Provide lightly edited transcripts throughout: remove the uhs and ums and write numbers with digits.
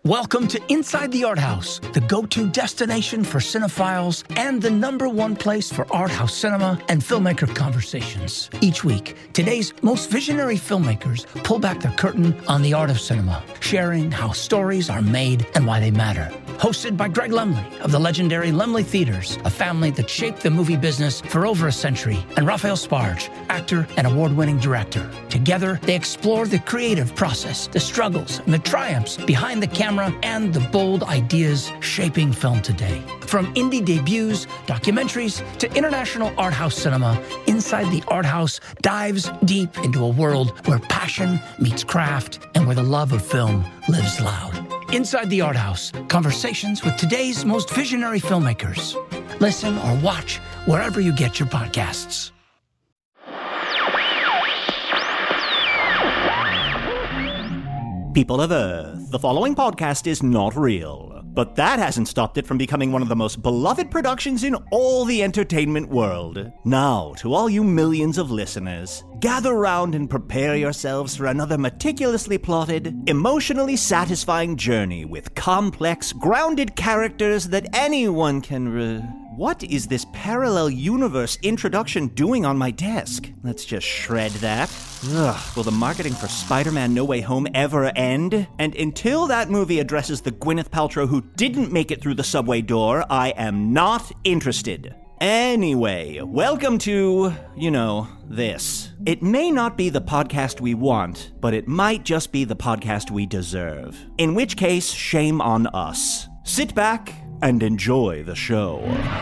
Welcome to Inside the Art House, the go-to destination for cinephiles and the #1 place for art house cinema and filmmaker conversations. Each week, today's most visionary filmmakers pull back the curtain on the art of cinema, sharing how stories are made and why they matter. Hosted by Greg Lemley of the legendary Lemley Theaters, a family that shaped the movie business for over a century, and Raphael Sbarge, actor and award-winning director. Together, they explore the creative process, the struggles, and the triumphs behind the camera and the bold ideas shaping film today. From indie debuts, documentaries, to international art house cinema, Inside the Art House dives deep into a world where passion meets craft and where the love of film lives loud. Inside the Art House, conversations with today's most visionary filmmakers. Listen or watch wherever you get your podcasts. People of Earth, the following podcast is not real, but that hasn't stopped it from becoming one of the most beloved productions in all the entertainment world. Now, to all you millions of listeners, gather round and prepare yourselves for another meticulously plotted, emotionally satisfying journey with complex, grounded characters that anyone can What is this parallel universe introduction doing on my desk? Let's just shred that. Ugh, will the marketing for Spider-Man No Way Home ever end? And until that movie addresses the Gwyneth Paltrow who didn't make it through the subway door, I am not interested. Anyway, welcome to, this. It may not be the podcast we want, but it might just be the podcast we deserve. In which case, shame on us. Sit back and enjoy the show.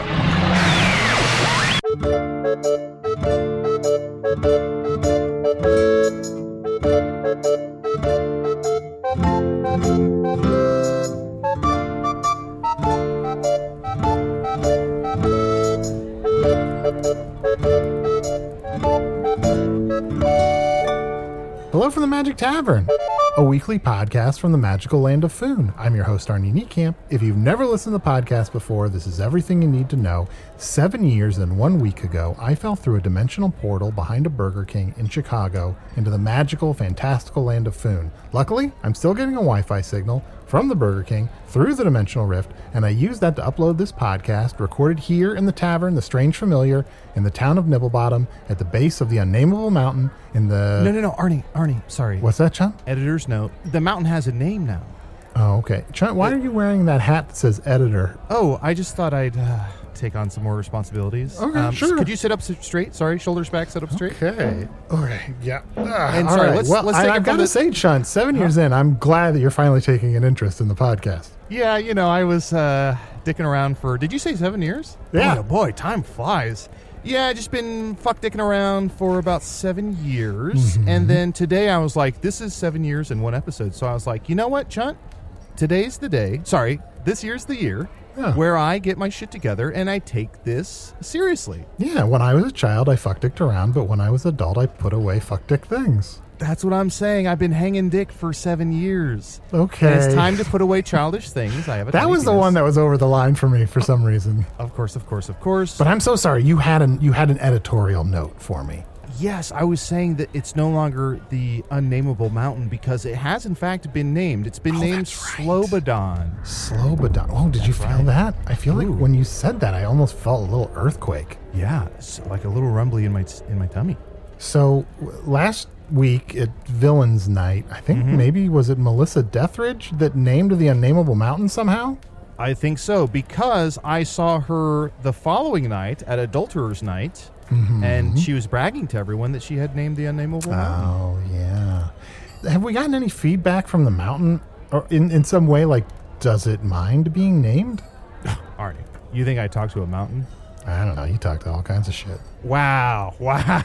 Hello from the Magic Tavern, a weekly podcast from the magical land of Foon. I'm your host, Arnie Niekamp. If you've never listened to the podcast before, this is everything you need to know. 7 years and 1 week ago, I fell through a dimensional portal behind a Burger King in Chicago into the magical, fantastical land of Foon. Luckily, I'm still getting a Wi-Fi signal from the Burger King through the dimensional rift, and I used that to upload this podcast, recorded here in the tavern, The Strange Familiar, in the town of Nibblebottom, at the base of the unnameable mountain in the... No, Arnie, sorry. What's that, Chun? Editor's note. The mountain has a name now. Oh, okay. Chun, why are you wearing that hat that says editor? Oh, I just thought I'd take on some more responsibilities. Okay, sure. Could you sit up straight? Sorry, shoulders back, sit up straight. Okay. Okay, yeah. And all sorry, right. let's take I've got to say, Chun, 7 years in, I'm glad that you're finally taking an interest in the podcast. Yeah, I was dicking around for... Did you say 7 years? Yeah. Boy, time flies. Yeah, I just been dicking around for about 7 years. Mm-hmm. And then today I was like, this is 7 years in one episode. So I was like, you know what, Chunt? Today's the day. Sorry, this year's the year where I get my shit together and I take this seriously. Yeah, when I was a child, I fuck-dicked around. But when I was an adult, I put away fuck-dick things. That's what I'm saying. I've been hanging dick for 7 years. Okay. And it's time to put away childish things. I have a That was the one that was over the line for me for some reason. Of course. But I'm so sorry. You had an editorial note for me. Yes, I was saying that it's no longer the unnameable mountain because it has in fact been named. It's been named Slobodan. Slobodan. Oh, did you feel that? I feel like when you said that, I almost felt a little earthquake. Yeah, it's like a little rumbly in my tummy. So last week at Villains Night, I think maybe was it Melissa Deathridge that named the unnameable mountain somehow? I think so, because I saw her the following night at Adulterers Night, and she was bragging to everyone that she had named the unnameable mountain. Oh, yeah. Have we gotten any feedback from the mountain or in some way, like, does it mind being named? Arnie, you think I talk to a mountain? I don't know. You talk to all kinds of shit. Wow.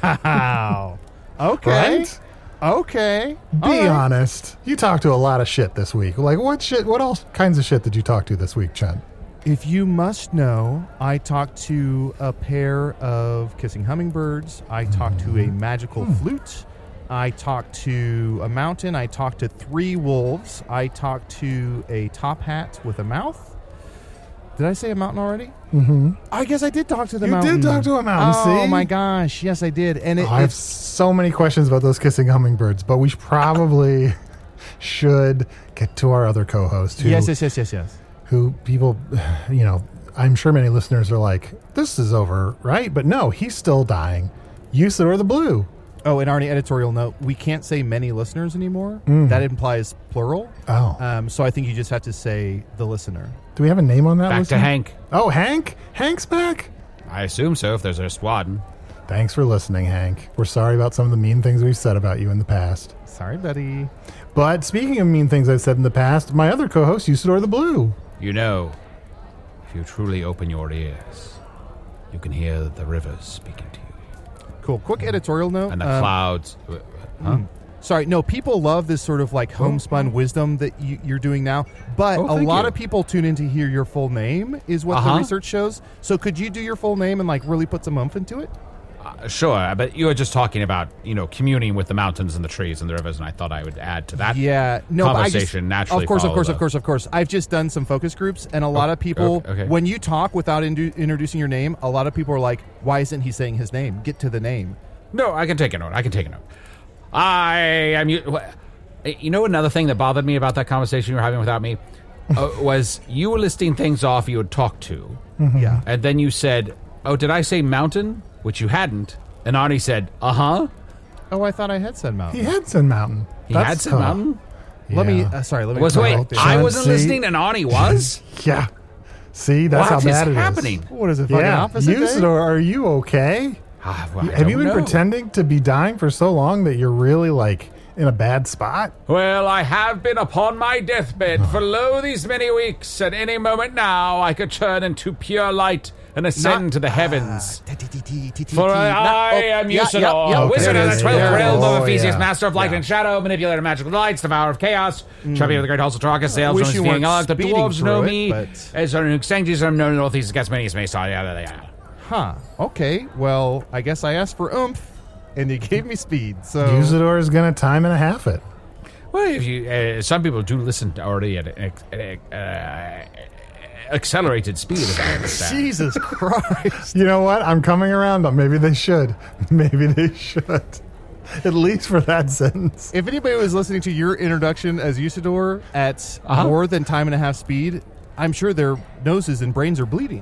Okay. Right? Okay. Be honest. You talked to a lot of shit this week. Like, what shit? What else kinds of shit did you talk to this week, Chun? If you must know, I talked to a pair of kissing hummingbirds. I talked to a magical flute. I talked to a mountain. I talked to 3 wolves. I talked to a top hat with a mouth. Did I say a mountain already? Mm-hmm. I guess I did talk to the mountain. You did talk to a mountain, see? Oh, my gosh. Yes, I did. And I have so many questions about those kissing hummingbirds, but we should probably... should get to our other co-host. Who, Yes. Who people, I'm sure many listeners are like, this is over, right? But no, he's still dying. Usador the Blue. Oh, and Arnie, editorial note, we can't say many listeners anymore. That implies plural. Oh. So I think you just have to say the listener. Do we have a name on that Back listener? to Hank. Oh, Hank? Hank's back? I assume so, if there's a squad. Thanks for listening, Hank. We're sorry about some of the mean things we've said about you in the past. Sorry, buddy. But speaking of mean things I've said in the past, my other co-host, Usador the Blue. You know, if you truly open your ears, you can hear the rivers speaking to you. Cool. Quick editorial note. And the clouds. Huh? Sorry, no, people love this sort of like homespun wisdom that you're doing now, but a thank lot you. of people tune in to hear your full name is what the research shows. So could you do your full name and like really put some oomph into it? Sure, but you were just talking about, communing with the mountains and the trees and the rivers, and I thought I would add to that conversation naturally. Of course. I've just done some focus groups, and a lot of people, okay. when you talk without introducing your name, a lot of people are like, why isn't he saying his name? Get to the name. No, I can take a note. I am... another thing that bothered me about that conversation you were having without me was you were listing things off you had talked to. Yeah. And then you said, oh, did I say mountain? Which you hadn't. And Arnie said, uh-huh. Oh, I thought I had said mountain. He had said mountain. He had said mountain? Let me Yeah. I wasn't listening and Arnie was? Yeah. See, that's What how is bad it is. happening? What is it, fucking Yeah. opposite day? Usador, are you okay? Well, Have you been pretending to be dying for so long that you're really like in a bad spot? Well, I have been upon my deathbed for lo these many weeks. At any moment now, I could turn into pure light and ascend to the heavens. For I am Usador, wizard of the 12th realm of Ephesius, master of light and shadow, manipulator of magical lights, devourer of chaos, champion of the great halls of Tragus, sails Wish from his you feeling weren't the speeding dwarves know through it, me but- as an extensions of known northeast against many may saw. Huh. Okay. Well, I guess I asked for oomph, and you gave me speed. So Usador is going to time and a half it. Well, if you, some people do listen already at an accelerated speed, as I understand. Jesus Christ. You know what? I'm coming around on maybe they should. Maybe they should. At least for that sentence. If anybody was listening to your introduction as Usador at more than time and a half speed, I'm sure their noses and brains are bleeding.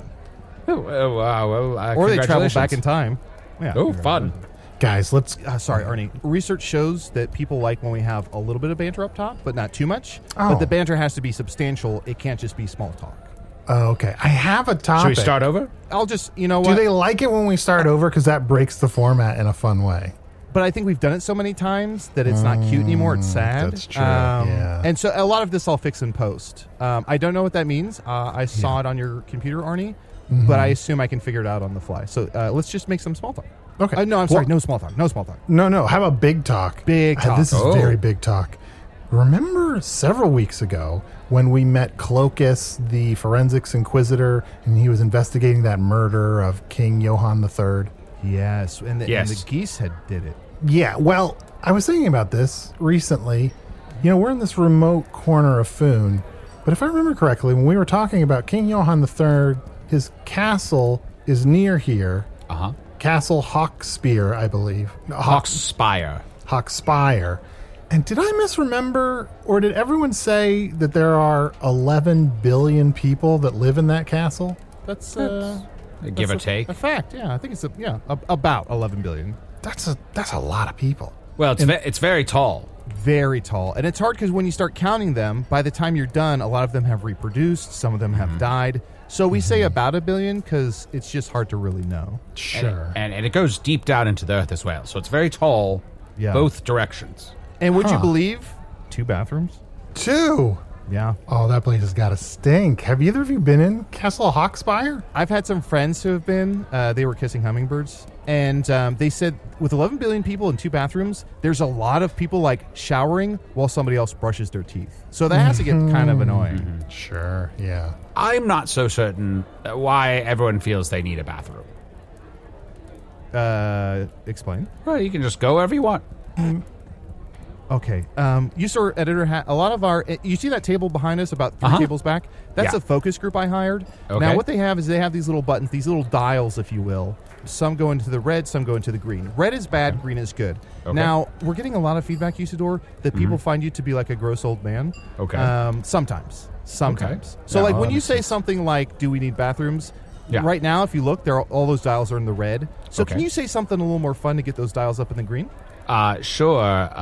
Or they travel back in time. Yeah. Oh, fun. Guys, let's... Sorry, Arnie. Research shows that people like when we have a little bit of banter up top, but not too much. Oh. But the banter has to be substantial. It can't just be small talk. Okay. I have a topic. Should we start over? I'll just, you know Do what? they like it when we start over? Because that breaks the format in a fun way. But I think we've done it so many times that it's not cute anymore. It's sad. That's true, yeah. And so a lot of this I'll fix in post. I don't know what that means. I saw it on your computer, Arnie, but I assume I can figure it out on the fly. So let's just make some small talk. Okay. No, I'm sorry. No small talk. No small talk. No. How about big talk? Big talk. This is Oh. very big talk. Remember several weeks ago when we met Cloacus, the forensics inquisitor, and he was investigating that murder of King Johann III? Yes. And the geese head did it. Yeah, well, I was thinking about this recently. You know, we're in this remote corner of Foon, but if I remember correctly, when we were talking about King Johann III, his castle is near here. Uh-huh. Castle Hawkspear, I believe. Hawkspire. Hawkspire. And did I misremember, or did everyone say that there are 11 billion people that live in that castle? That's Give or take. a fact. Yeah, I think it's about 11 billion. That's a lot of people. Well, it's very tall. Very tall. And it's hard because when you start counting them, by the time you're done, a lot of them have reproduced. Some of them have died. So we say about a billion because it's just hard to really know. Sure. And it goes deep down into the earth as well. So it's very tall, Yeah. both directions. And would you believe 2 bathrooms? 2. Yeah. Oh, that place has got to stink. Have either of you been in Castle Hawkspire? I've had some friends who have been. They were kissing hummingbirds. And they said with 11 billion people in 2 bathrooms, there's a lot of people like showering while somebody else brushes their teeth. So that has to get kind of annoying. Sure, yeah. I'm not so certain why everyone feels they need a bathroom. Explain. Well, you can just go wherever you want. Okay. You saw editor a lot of our. You see that table behind us, about 3 tables back? That's Yeah. a focus group I hired. Okay. Now, what they have is they have these little buttons, these little dials, if you will, Some go into the red, some go into the green. Red is bad, green is good. Okay. Now, we're getting a lot of feedback, Usador, that people find you to be like a gross old man. Okay. Sometimes. Okay. So, Yeah, like, I'll when you say understand. something like, do we need bathrooms? Yeah. Right now, if you look, all those dials are in the red. So Okay. can you say something a little more fun to get those dials up in the green? Sure.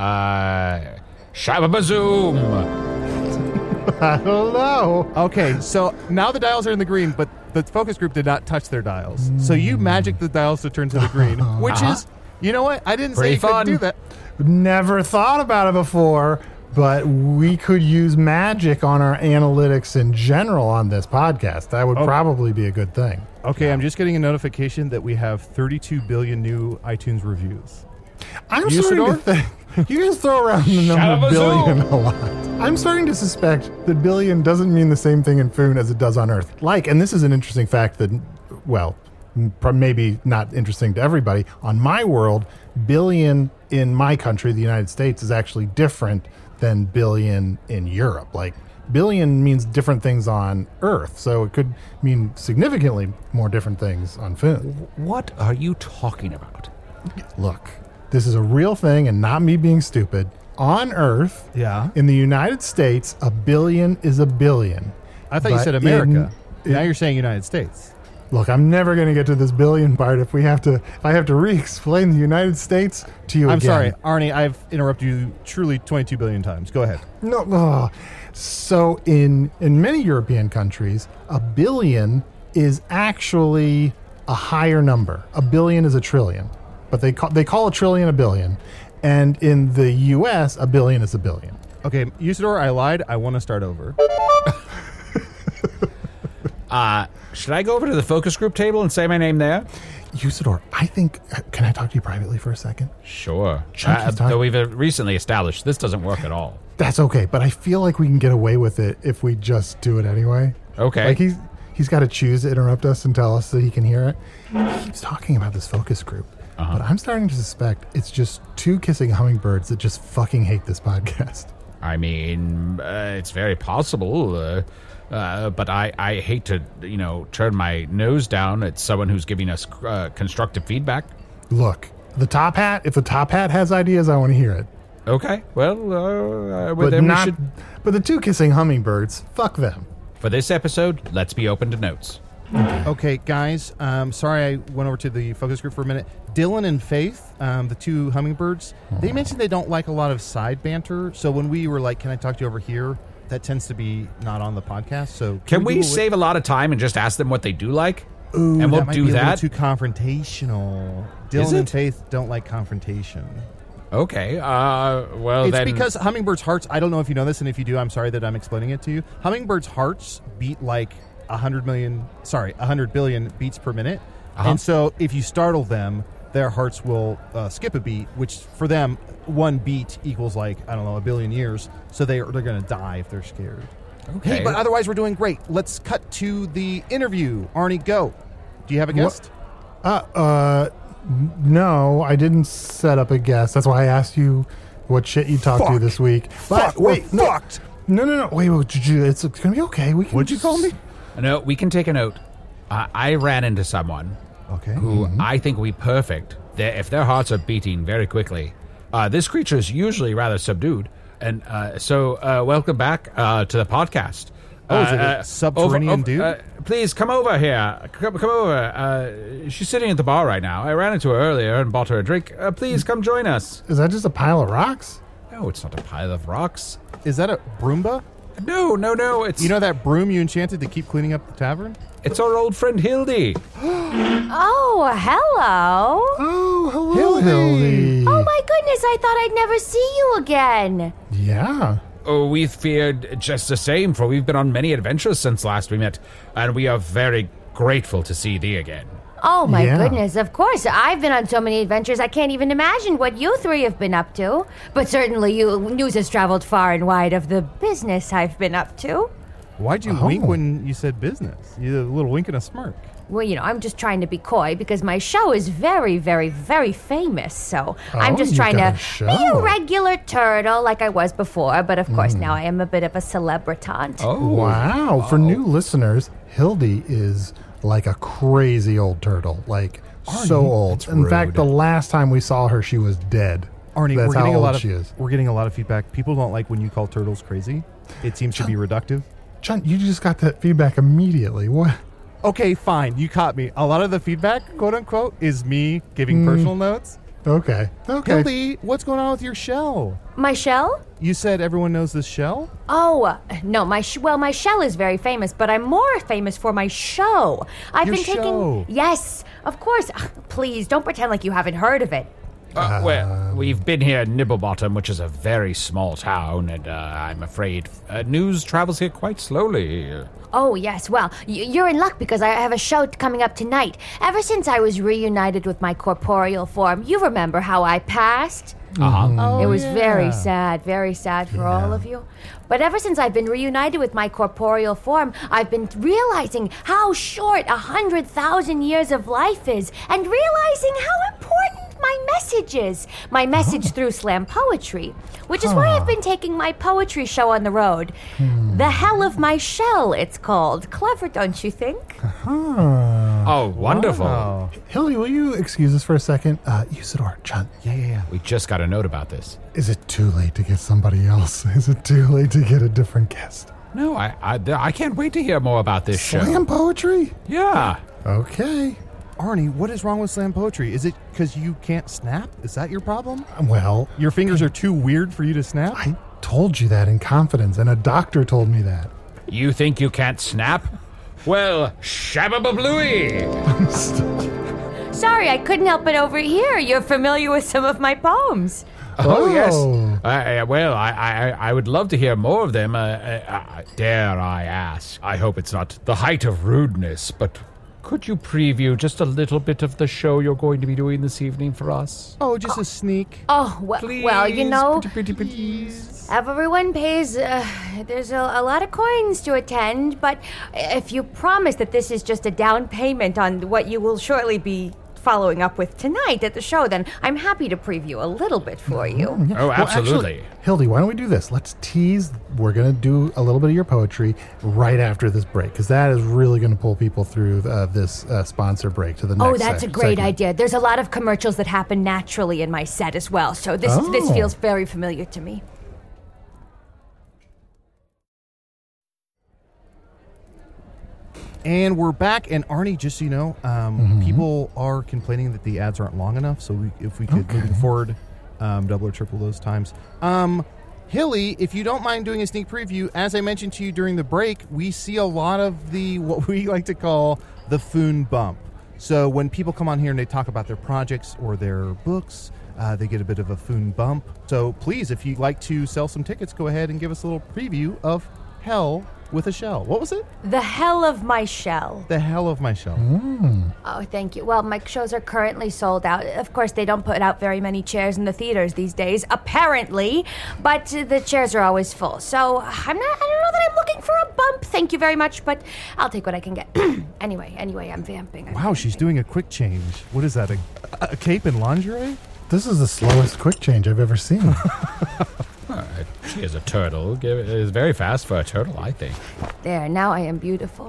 Shababazoom. I don't know. Okay, so now the dials are in the green, but the focus group did not touch their dials. So you magic the dials to turn to the green, which is, you know what? I didn't say Pretty you couldn't fun. do that. Never thought about it before, but we could use magic on our analytics in general on this podcast. That would probably be a good thing. Okay, I'm just getting a notification that we have 32 billion new iTunes reviews. I'm starting to think you guys throw around the number Shabazoom. billion a lot. I'm starting to suspect that billion doesn't mean the same thing in Foon as it does on Earth. And this is an interesting fact that, well, maybe not interesting to everybody. On my world, billion in my country, the United States, is actually different than billion in Europe. Like, billion means different things on Earth, so it could mean significantly more different things on Foon. What are you talking about? Look, this is a real thing and not me being stupid. On Earth, Yeah. in the United States, a billion is a billion. I thought you But said America. in- Now you're saying United States. Look, I'm never going to get to this billion part if I have to re-explain the United States to you I'm again. sorry, Arnie, I've interrupted you truly 22 billion times. Go ahead. No. So in many European countries, a billion is actually a higher number. A billion is a trillion, but they call a trillion a billion, and in the U.S., a billion is a billion. Okay, Usador, I lied. I want to start over. Should I go over to the focus group table and say my name there? Usador, I think. Can I talk to you privately for a second? Sure. Chunky's talking- Though we've recently established this doesn't work at all. That's okay, but I feel like we can get away with it if we just do it anyway. Okay. Like he's got to choose to interrupt us and tell us that he can hear it. He keeps talking about this focus group, but I'm starting to suspect it's just two kissing hummingbirds that just fucking hate this podcast. I mean, it's very possible, but I hate to, turn my nose down at someone who's giving us constructive feedback. Look, if the top hat has ideas, I want to hear it. Okay, well, But then not. we should. But the two kissing hummingbirds, fuck them. For this episode, let's be open to notes. Okay, guys, sorry I went over to the focus group for a minute. Dylan and Faith, the two hummingbirds, they mentioned they don't like a lot of side banter. So when we were like, can I talk to you over here? That tends to be not on the podcast. So Can we do save a lot of time and just ask them what they do like? Ooh, and we'll that might do be a that? little too confrontational. Is Dylan and it? Faith don't like confrontation. Okay, well It's then. because hummingbirds' hearts, I don't know if you know this, and if you do, I'm sorry that I'm explaining it to you. Hummingbirds' hearts beat like 100 billion beats per minute. And so if you startle them, their hearts will skip a beat, which for them, one beat equals like, I don't know, a billion years. So they're going to die if they're scared. Okay. Hey, but otherwise we're doing great. Let's cut to the interview. Arnie, go. Do you have a guest? No, I didn't set up a guest. That's why I asked you what shit you talked to this week. But wait, no. Fucked. No. Wait, it's gonna be okay. We can. What'd you call me? No, we can take a note. I ran into someone Okay. who I think will be perfect. If their hearts are beating very quickly, this creature is usually rather subdued. And so welcome back to the podcast. Oh, is it a subterranean dude? Please come over here. Come over. She's sitting at the bar right now. I ran into her earlier and bought her a drink. Please come join us. Is that just a pile of rocks? No, it's not a pile of rocks. Is that a Broomba? No. It's You know that broom you enchanted to keep cleaning up the tavern? it's our old friend Hildy. Oh, hello. Oh, hello, Hildy. Oh my goodness, I thought I'd never see you again. Yeah. Oh, we feared just the same, for we've been on many adventures since last we met, and we are very grateful to see thee again. Oh my Yeah. goodness, of course. I've been on so many adventures I can't even imagine what you three have been up to. But certainly news has traveled far and wide of the business I've been up to. Why'd you wink when you said business? You did a little wink and a smirk. Well, I'm just trying to be coy because my show is very, very, very famous. So I'm just you've trying got to a show. be a regular turtle like I was before. But of course, now I am a bit of a celebritant. Wow. For new listeners, Hildy is like a crazy old turtle. Like So old. That's In fact, rude. the last time we saw her, she was dead. Arnie, That's we're getting how a lot old of she is. We're getting a lot of feedback. People don't like when you call turtles crazy. It seems to be reductive. John, you just got that feedback immediately. What? Okay, fine. You caught me. A lot of the feedback, quote unquote, is me giving personal notes. Okay. Hildy, what's going on with your shell? My shell? You said everyone knows this shell? Oh, no, my shell is very famous, but I'm more famous for my show. I've Your been taking... show. Yes, of course. Please, don't pretend like you haven't heard of it. Well, we've been here at Nibblebottom, which is a very small town, and I'm afraid news travels here quite slowly. Oh, yes. Well, you're in luck because I have a show coming up tonight. Ever since I was reunited with my corporeal form, you remember how I passed? Uh-huh. It was very sad for all of you. But ever since I've been reunited with my corporeal form, I've been realizing how short 100,000 years of life is, and realizing how important my message is. My message through slam poetry, which is why I've been taking my poetry show on the road. The Hell of My Shell, it's called. Clever, don't you think? Oh, wonderful. Wow. Hildy, will you excuse us for a second? Usador, John, Yeah. We just got a note about this. is it too late to get somebody else? Is it too late to get a different guest? No, I can't wait to hear more about this show. Slam poetry? Yeah. Okay. Arnie, what is wrong with slam poetry? Is it because you can't snap? Is that your problem? Well, Your fingers are too weird for you to snap? I told you that in confidence, and a doctor told me that. You think you can't snap? Well, shabba-ba-blooey! Sorry, I couldn't help but overhear. You're familiar with some of my poems. Oh, yes. Oh. I would love to hear more of them. Dare I ask? I hope it's not the height of rudeness, but could you preview just a little bit of the show you're going to be doing this evening for us? Oh, just a sneak. Oh, well, you know, Please. everyone pays, there's a lot of coins to attend, but if you promise that this is just a down payment on what you will shortly be following up with tonight at the show, then I'm happy to preview a little bit for you. Oh, absolutely. Actually, Hildy, why don't we do this? Let's tease. We're going to do a little bit of your poetry right after this break, because that is really going to pull people through this sponsor break to the next Oh, that's a great segment. idea. There's a lot of commercials that happen naturally in my set as well, so this feels very familiar to me. And we're back, and Arnie, just so you know, people are complaining that the ads aren't long enough, so if we could, moving forward, double or triple those times. Hilly, if you don't mind doing a sneak preview, as I mentioned to you during the break, we see a lot of the, what we like to call the Foon Bump. So when people come on here and they talk about their projects or their books, they get a bit of a Foon Bump. So please, if you'd like to sell some tickets, go ahead and give us a little preview of Hell with a Shell. What was it? The Hell of My Shell. The Hell of My Shell. Oh, thank you. Well, my shows are currently sold out. Of course, they don't put out very many chairs in the theaters these days, apparently, but the chairs are always full. So I don't know that I'm looking for a bump. Thank you very much, but I'll take what I can get. Anyway, I'm vamping. Wow, she's doing a quick change. What is that, a cape and lingerie? This is the slowest quick change I've ever seen. She is a turtle. It is very fast for a turtle, I think. There, now I am beautiful.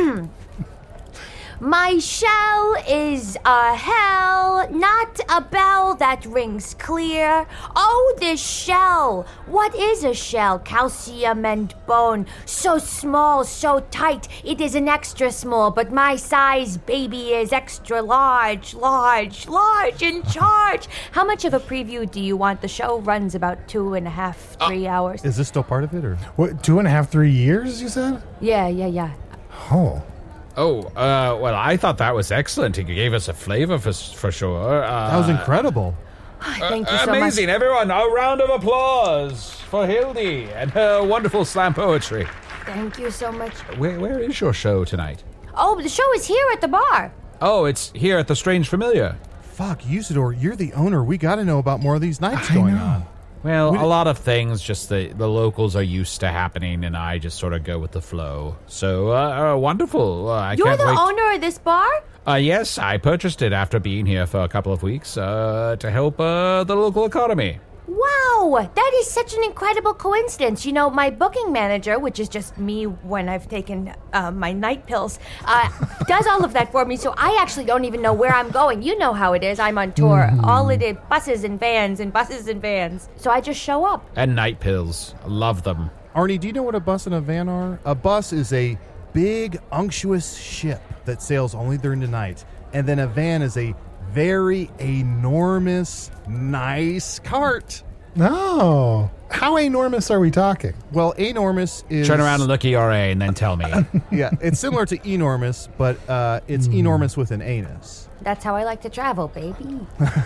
My shell is a hell, not a bell that rings clear. Oh, this shell! What is a shell? Calcium and bone. So small, so tight, it is an extra small, but my size baby is extra large in charge. How much of a preview do you want? The show runs about 2.5, 3 hours. Is this still part of it, or? What, 2.5, 3 years, you said? Yeah. Oh. Oh, well, I thought that was excellent. He gave us a flavor for sure. That was incredible. Thank you so much. Amazing. Everyone, a round of applause for Hildy and her wonderful slam poetry. Thank you so much. Where is your show tonight? Oh, the show is here at the bar. Oh, it's here at the Strange Familiar. Fuck, Usador, you're the owner. We got to know about more of these nights going on. Well, a lot of things, just the locals are used to happening, and I just sort of go with the flow. So, wonderful. I You're can't the wait. owner of this bar? Yes, I purchased it after being here for a couple of weeks to help the local economy. Wow, that is such an incredible coincidence. You know, my booking manager, which is just me when I've taken my night pills, does all of that for me, so I actually don't even know where I'm going. You know how it is. I'm on tour. All it is, buses and vans and buses and vans. So I just show up. And night pills. Love them. Arnie, do you know what a bus and a van are? A bus is a big, unctuous ship that sails only during the night. And then a van is a very enormous, nice cart. Oh, how enormous are we talking? Well, enormous is... Turn around and look ERA and then tell me. Yeah, it's similar to enormous, but it's enormous with an anus. That's how I like to travel, baby.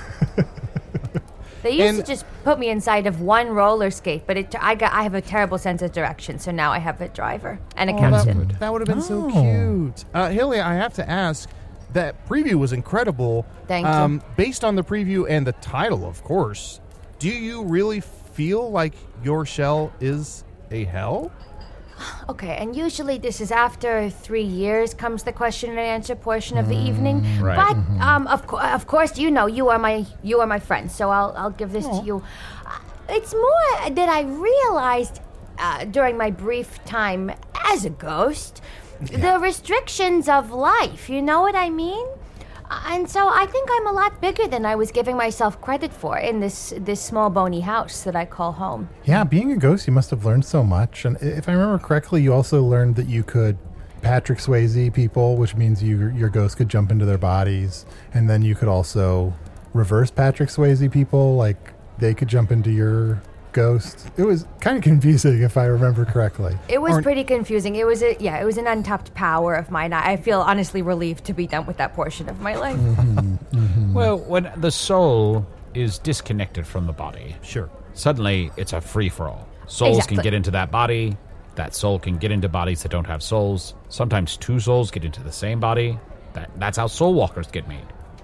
They used to just put me inside of one roller skate, but I have a terrible sense of direction, so now I have a driver and a captain. That would have been so cute. Hilly, I have to ask, that preview was incredible. Thank you. Based on the preview and the title, of course, do you really feel like your shell is a hell? Okay, and usually this is after 3 years comes the question and answer portion of the evening. Right. But of course, you know you are my friend, so I'll give this to you. It's more that I realized during my brief time as a ghost, the restrictions of life. You know what I mean? And so I think I'm a lot bigger than I was giving myself credit for in this small bony house that I call home. Yeah, being a ghost, you must have learned so much. And if I remember correctly, you also learned that you could Patrick Swayze people, which means your ghost could jump into their bodies. And then you could also reverse Patrick Swayze people, like they could jump into your ghost. It was kind of confusing, if I remember correctly. It was pretty confusing. It was an untapped power of mine. I feel honestly relieved to be done with that portion of my life. Well, when the soul is disconnected from the body, Sure. suddenly it's a free-for-all. Souls Exactly. can get into that body. That soul can get into bodies that don't have souls. Sometimes two souls get into the same body. That's how soul walkers get made.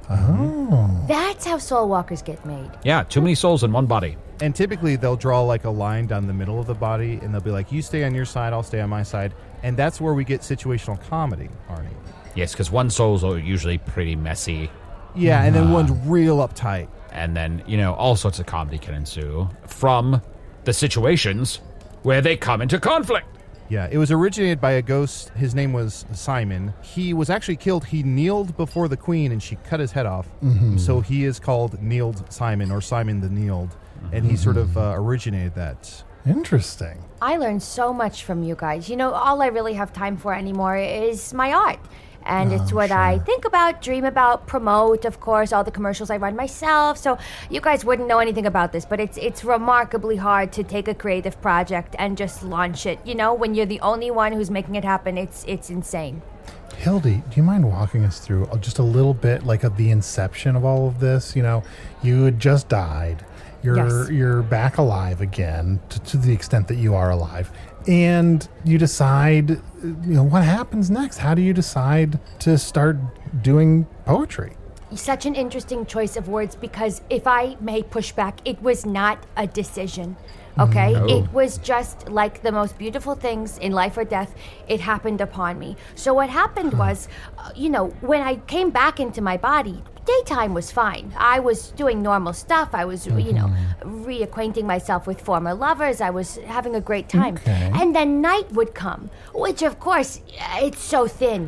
That's how soul walkers get made. Yeah, too many souls in one body. And typically they'll draw like a line down the middle of the body, and they'll be like, you stay on your side, I'll stay on my side. And that's where we get situational comedy, Arnie. Yes, because one soul's usually pretty messy. Yeah, and then one's real uptight. And then, all sorts of comedy can ensue from the situations where they come into conflict. Yeah, it was originated by a ghost. His name was Simon. He was actually killed. He kneeled before the queen, and she cut his head off. So he is called Kneeled Simon, or Simon the Kneeled. And he sort of originated that. Interesting. I learned so much from you guys. All I really have time for anymore is my art. And it's what I think about, dream about, promote, of course, all the commercials I run myself. So you guys wouldn't know anything about this, but it's remarkably hard to take a creative project and just launch it. When you're the only one who's making it happen, it's insane. Hildy, do you mind walking us through just a little bit like of the inception of all of this? You had just died. You're back alive again to the extent that you are alive. And you decide, what happens next? How do you decide to start doing poetry? Such an interesting choice of words, because if I may push back, it was not a decision. Okay? No. It was just like the most beautiful things in life or death. It happened upon me. So what happened was, when I came back into my body, daytime was fine. I was doing normal stuff. I was, reacquainting myself with former lovers. I was having a great time. Okay. And then night would come, which, of course, it's so thin.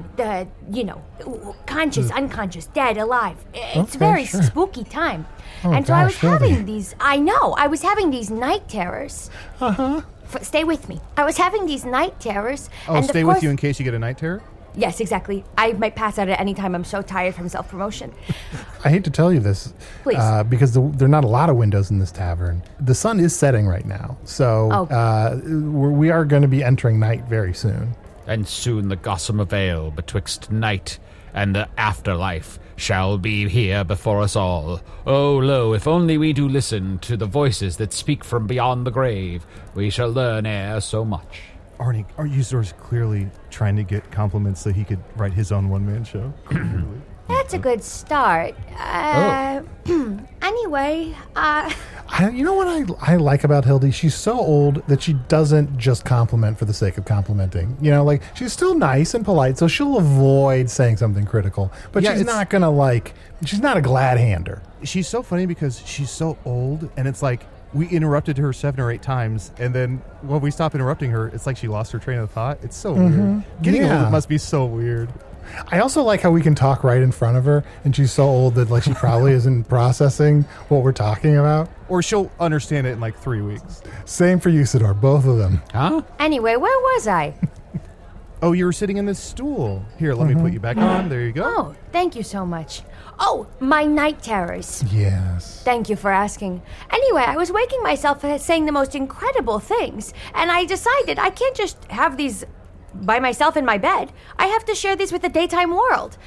Conscious, unconscious, dead, alive. It's Okay, very sure. spooky time. Oh, and so I was gosh, Hildy. having these, I was having these night terrors. Stay with me. I was having these night terrors. Oh, and stay of with course, you in case you get a night terror? Yes, exactly. I might pass out at any time. I'm so tired from self-promotion. I hate to tell you this, Please. because there are not a lot of windows in this tavern. The sun is setting right now, so we are going to be entering night very soon. And soon the gossamer veil betwixt night and the afterlife shall be here before us all. Oh, lo, if only we do listen to the voices that speak from beyond the grave, we shall learn ere so much. Arnie, our user is clearly trying to get compliments so he could write his own one-man show. Clearly. That's a good start. Anyway, You know what I like about Hildy? She's so old that she doesn't just compliment for the sake of complimenting. She's still nice and polite, so she'll avoid saying something critical. But Yeah, she's it's- not going to she's not a glad hander. She's so funny because she's so old, and it's like we interrupted her 7 or 8 times, and then when we stopped interrupting her, it's like she lost her train of thought. It's so weird. Getting old must be so weird. I also like how we can talk right in front of her, and she's so old that like she probably isn't processing what we're talking about. Or she'll understand it in like 3 weeks. Same for Usador, both of them. Huh? Anyway, where was I? Oh, you were sitting in this stool. Here, let me put you back on. There you go. Oh, thank you so much. Oh, my night terrors. Yes. Thank you for asking. Anyway, I was waking myself saying the most incredible things, and I decided I can't just have these by myself in my bed. I have to share these with the daytime world.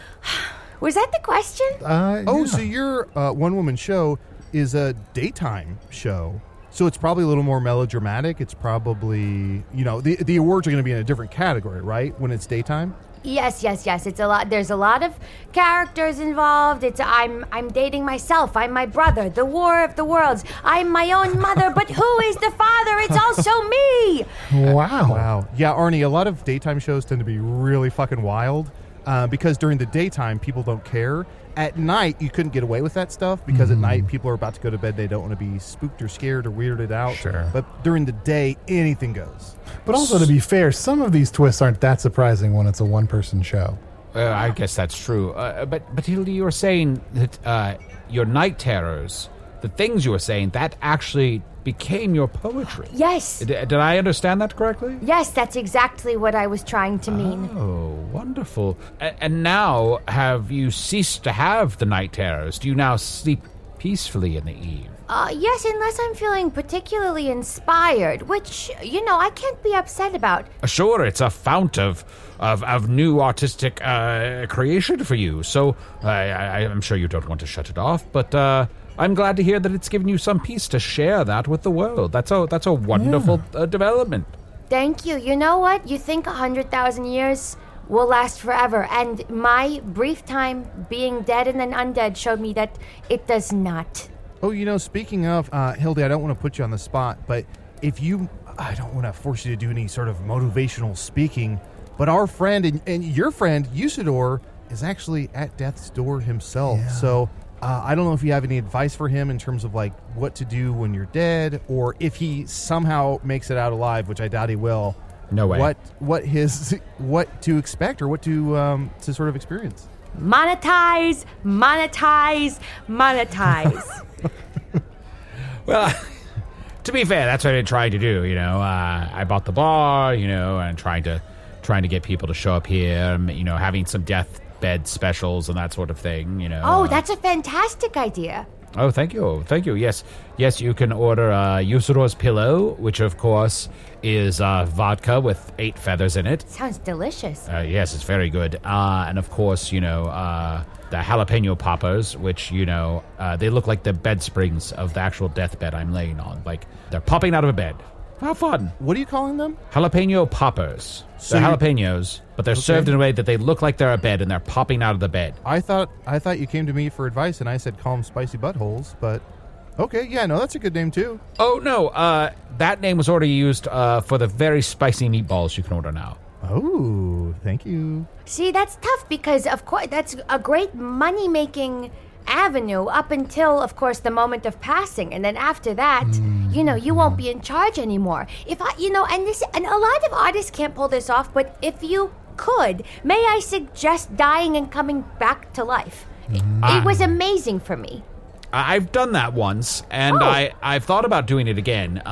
Was that the question? So your one-woman show is a daytime show. So it's probably a little more melodramatic. It's probably, the awards are going to be in a different category, right, when it's daytime? Yes. It's a lot. There's a lot of characters involved. I'm dating myself. I'm my brother. The War of the Worlds. I'm my own mother, but who is the father? It's also me. Wow. Yeah, Arnie, a lot of daytime shows tend to be really fucking wild because during the daytime, people don't care. At night, you couldn't get away with that stuff because at night, people are about to go to bed. They don't want to be spooked or scared or weirded out. Sure. But during the day, anything goes. But also, to be fair, some of these twists aren't that surprising when it's a one-person show. I guess that's true. But Hildy, you were saying that your night terrors, the things you were saying, that actually became your poetry. Yes. Did I understand that correctly? Yes, that's exactly what I was trying to mean. Oh, wonderful. And now, have you ceased to have the night terrors? Do you now sleep peacefully in the eve? Yes, unless I'm feeling particularly inspired, which, I can't be upset about. Sure, it's a fount of new artistic creation for you, so I'm sure you don't want to shut it off, but I'm glad to hear that it's given you some peace to share that with the world. That's a wonderful development. Thank you. You know what? You think 100,000 years will last forever, and my brief time being dead and then undead showed me that it does not. Oh, speaking of, Hildy, I don't want to put you on the spot, but I don't want to force you to do any sort of motivational speaking, but our friend and your friend, Usador, is actually at death's door himself. Yeah. So I don't know if you have any advice for him in terms of like what to do when you're dead, or if he somehow makes it out alive, which I doubt he will. No way. What to expect or what to sort of experience? Monetize. Well, to be fair, that's what I tried to do. I bought the bar, and trying to get people to show up here. Having some deathbed specials and that sort of thing. Oh, that's a fantastic idea. Oh, thank you. Yes, you can order Usador's Pillow, which of course is vodka with 8 feathers in it. Sounds delicious. Yes, it's very good. And of course, the jalapeno poppers, which, they look like the bed springs of the actual deathbed I'm laying on. Like, they're popping out of a bed. How fun. What are you calling them? Jalapeno poppers. So they're jalapenos, but they're served in a way that they look like they're a bed and they're popping out of the bed. I thought you came to me for advice and I said call them spicy buttholes, but okay, yeah, no, that's a good name too. Oh, no, that name was already used for the very spicy meatballs you can order now. Oh, thank you. See, that's tough because, of course, that's a great money-making avenue up until, of course, the moment of passing. And then after that, you won't be in charge anymore. If and a lot of artists can't pull this off, but if you could, may I suggest dying and coming back to life? It was amazing for me. I've done that once, and I've thought about doing it again,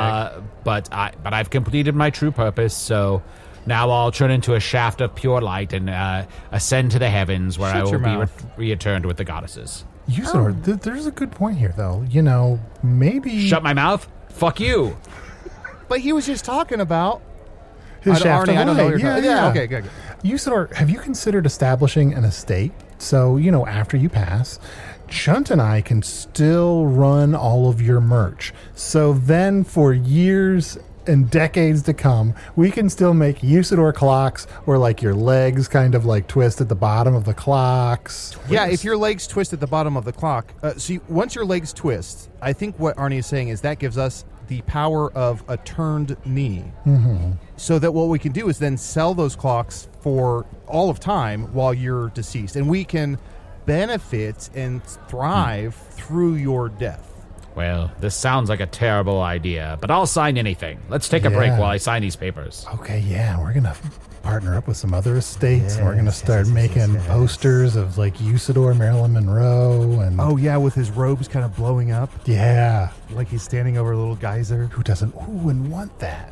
but I've completed my true purpose, so now I'll turn into a shaft of pure light and ascend to the heavens, where I will be returned with the goddesses. Usador, there's a good point here, though. Maybe... Shut my mouth? Fuck you. But he was just talking about... his shaft of light. I don't know what you're talking. Yeah, okay, good. Usador, have you considered establishing an estate? So, after you pass... Chunt and I can still run all of your merch. So then for years and decades to come, we can still make Usador clocks where like your legs kind of like twist at the bottom of the clocks. Yeah, if your legs twist at the bottom of the clock. See, once your legs twist, I think what Arnie is saying is that gives us the power of a turned knee. Mm-hmm. So that what we can do is then sell those clocks for all of time while you're deceased. And we can benefit and thrive through your death. Well, this sounds like a terrible idea, but I'll sign anything. Let's take a break while I sign these papers. Okay, yeah, we're going to partner up with some other estates, and we're going to start making posters of, like, Usador, Marilyn Monroe, and... Oh, yeah, with his robes kind of blowing up. Yeah. Like he's standing over a little geyser. Who wouldn't want that?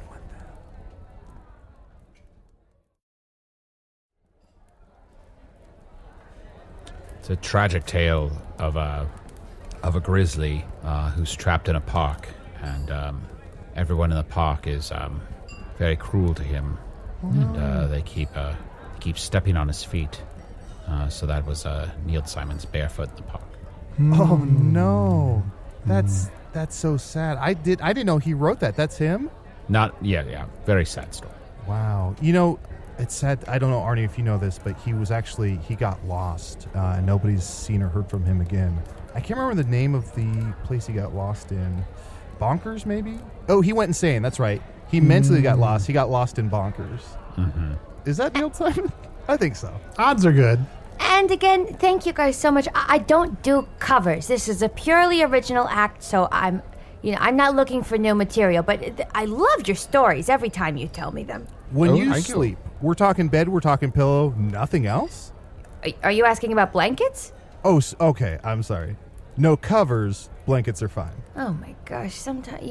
It's a tragic tale of a grizzly who's trapped in a park, and everyone in the park is very cruel to him, and they keep stepping on his feet. So that was Neil Simon's Barefoot in the Park. Oh no, that's so sad. I didn't know he wrote that. That's him. Yeah, very sad story. Wow, it's sad. I don't know, Arnie, if you know this, but he got lost. Nobody's seen or heard from him again. I can't remember the name of the place he got lost in. Bonkers, maybe? Oh, he went insane. That's right. He mentally got lost. He got lost in Bonkers. Mm-hmm. Is that Neil Simon? I think so. Odds are good. And again, thank you guys so much. I don't do covers. This is a purely original act, so I'm not looking for new material, but I loved your stories every time you tell me them. When you sleep, we're talking bed, we're talking pillow, nothing else? Are you asking about blankets? Oh, okay. I'm sorry. No covers. Blankets are fine. Oh, my gosh. Sometimes,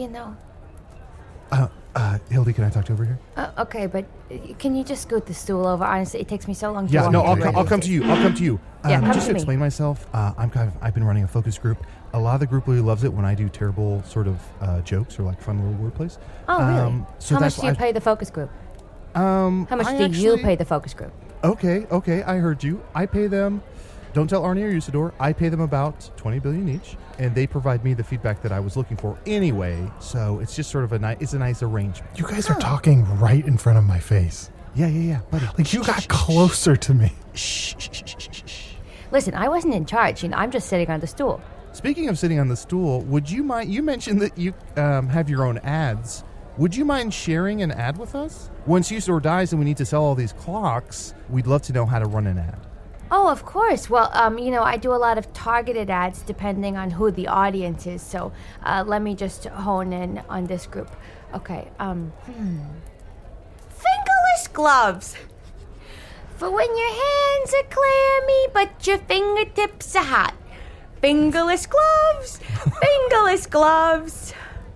Hildy, can I talk to you over here? Okay, but can you just scoot the stool over? Honestly, it takes me so long to walk. Yeah, no, I'll come to you. I'll come to you. Yeah, come just to explain myself, I've been running a focus group. A lot of the group really loves it when I do terrible sort of jokes or like fun little wordplays. Oh, really? So how much do you pay the focus group? How much do you pay the focus group? Okay, I heard you. I pay them, don't tell Arnie or Usador, I pay them about $20 billion each, and they provide me the feedback that I was looking for anyway, so it's just sort of a nice arrangement. You guys are talking right in front of my face. Yeah, buddy. Like, you got closer to me. Shh. Listen, I wasn't in charge. I'm just sitting on the stool. Speaking of sitting on the stool, would you mind, you mentioned that you have your own ads. Would you mind sharing an ad with us? Once Usador dies and we need to sell all these clocks, we'd love to know how to run an ad. Oh, of course. Well, I do a lot of targeted ads depending on who the audience is. So let me just hone in on this group. Okay. Fingerless gloves. For when your hands are clammy, but your fingertips are hot. Fingerless gloves. Fingerless gloves.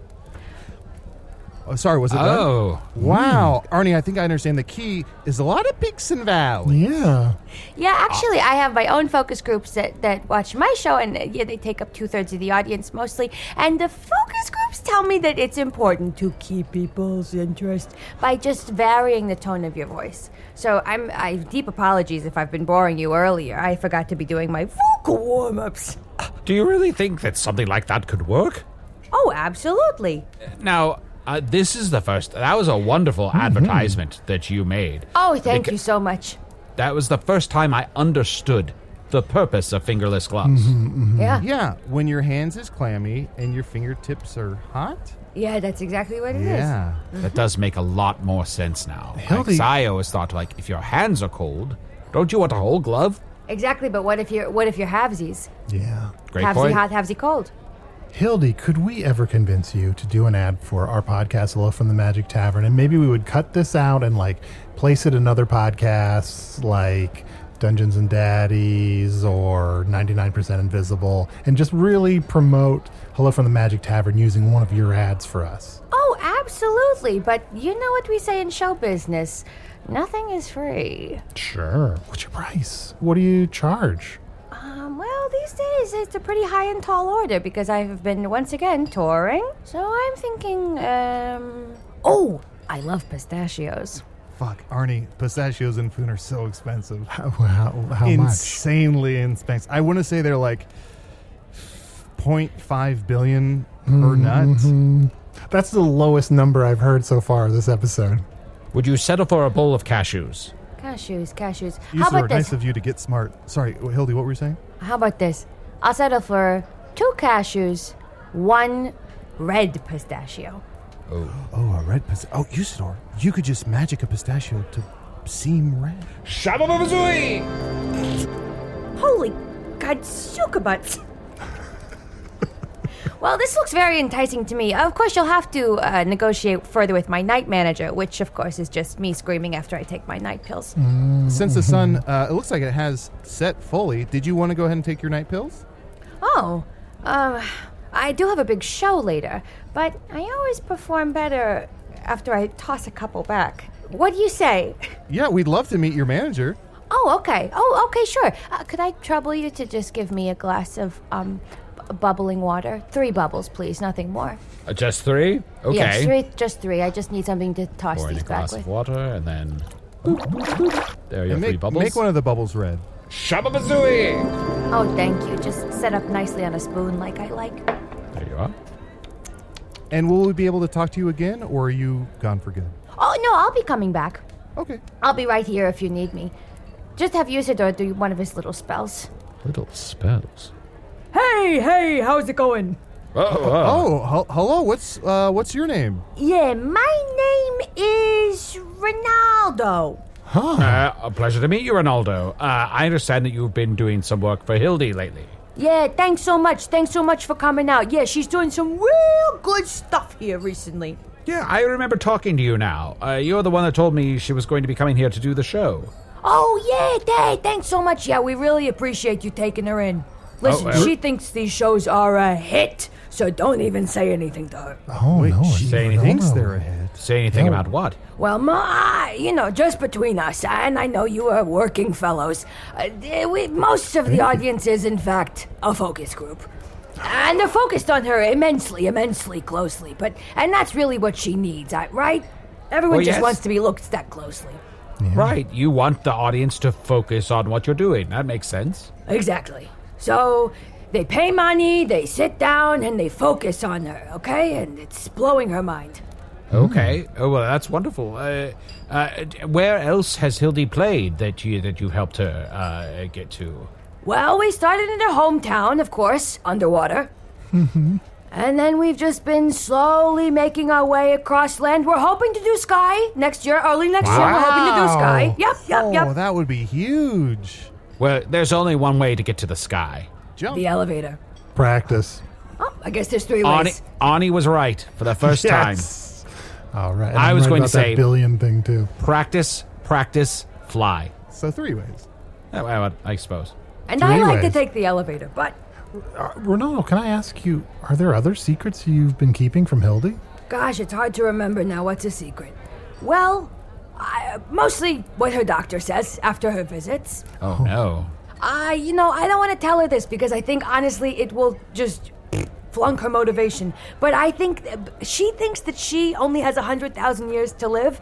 Oh, sorry, was it done? Oh. Wow. Arnie, I think I understand the key is a lot of peaks and valleys. Yeah. Yeah, actually, I have my own focus groups that watch my show, and they take up 2/3 of the audience mostly. And the focus groups tell me that it's important to keep people's interest by just varying the tone of your voice. So I deep apologies if I've been boring you earlier. I forgot to be doing my vocal warm-ups. Do you really think that something like that could work? Oh, absolutely. Now, this is the first. That was a wonderful advertisement that you made. Oh, thank you so much. That was the first time I understood the purpose of fingerless gloves. Yeah, when your hands is clammy and your fingertips are hot. Yeah, that's exactly what it is. Yeah, that does make a lot more sense now. Hildy. I always thought, like, if your hands are cold, don't you want a whole glove? Exactly, but what if you're halvesies? Yeah. Great Halvesy point. hot, halvesy cold. Hildy, could we ever convince you to do an ad for our podcast, Hello from the Magic Tavern? And maybe we would cut this out and, like, place it in other podcasts, like Dungeons and Daddies or 99% Invisible, and just really promote Hello from the Magic Tavern using one of your ads for us. Oh, absolutely. But you know what we say in show business. Nothing is free. Sure. What's your price? What do you charge? Well, these days it's a pretty high and tall order because I've been, once again, touring. So I'm thinking, oh, I love pistachios. Fuck, Arnie, pistachios and food are so expensive. How much? Insanely expensive. I want to say they're like 0.5 billion per nut. That's the lowest number I've heard so far this episode. Would you settle for a bowl of cashews? Cashews. How about this? Nice of you to get smart. Sorry, Hildy, what were you saying? How about this? I'll settle for 2 cashews, 1 red pistachio. Oh, a red pistachio. Oh, Usador, you could just magic a pistachio to seem red. Shabba-babba-zooey! Holy God, sugar butts. Well, this looks very enticing to me. Of course, you'll have to negotiate further with my night manager, which, of course, is just me screaming after I take my night pills. Since the sun, it looks like it has set fully, did you want to go ahead and take your night pills? Oh, I do have a big show later, but I always perform better after I toss a couple back. What do you say? Yeah, we'd love to meet your manager. Oh, okay. Oh, okay, sure. Could I trouble you to just give me a glass of bubbling water? 3 bubbles, please, nothing more. Just 3? Okay. Yes, just 3. I just need something to toss Pour in these a back glass with. of water, and then... There are your 3 bubbles. Make one of the bubbles red. Shabba-bazooey! Oh, thank you. Just set up nicely on a spoon like I like. There you are. And will we be able to talk to you again, or are you gone for good? Oh, no, I'll be coming back. Okay. I'll be right here if you need me. Just have Usador do one of his little spells. Little spells. Hey, how's it going? Hello. What's your name? Yeah, my name is Ronaldo. A pleasure to meet you, Ronaldo. I understand that you've been doing some work for Hildy lately. Yeah, thanks so much. Thanks so much for coming out. Yeah, she's doing some real good stuff here recently. Yeah, I remember talking to you now. You're the one that told me she was going to be coming here to do the show. Oh, yeah, thanks so much. Yeah, we really appreciate you taking her in. Listen, she thinks these shows are a hit, so don't even say anything to her. Oh, no. Say anything? Thinks they're ahead. Say anything about what? Well, just between us, and I know you are working fellows, most of the audience is, in fact, a focus group. And they're focused on her immensely closely, and that's really what she needs, right? Everyone just wants to be looked at closely. Yeah. Right, you want the audience to focus on what you're doing. That makes sense. Exactly. So they pay money, they sit down, and they focus on her, okay? And it's blowing her mind. Okay. Oh, well, that's wonderful. Where else has Hildy played that you helped her get to? Well, we started in her hometown, of course, underwater. Mm-hmm. And then we've just been slowly making our way across land. We're hoping to do Sky next year, early next year. We're hoping to do Sky. Yep. Oh, that would be huge. Well, there's only one way to get to the sky. Jump. The elevator. Practice. Oh, I guess there's 3 ways. Ani was right for the first time. All right. And I I'm was right going to about say that billion thing too. Practice, fly. So 3 ways. Well, I suppose. And I like to ways. take the elevator, but Ronaldo, can I ask you, are there other secrets you've been keeping from Hildy? gosh, it's hard to remember now what's a secret. Well, mostly what her doctor says after her visits. Oh, no. I don't want to tell her this because I think, honestly, it will just flunk her motivation. But I think she thinks that she only has 100,000 years to live.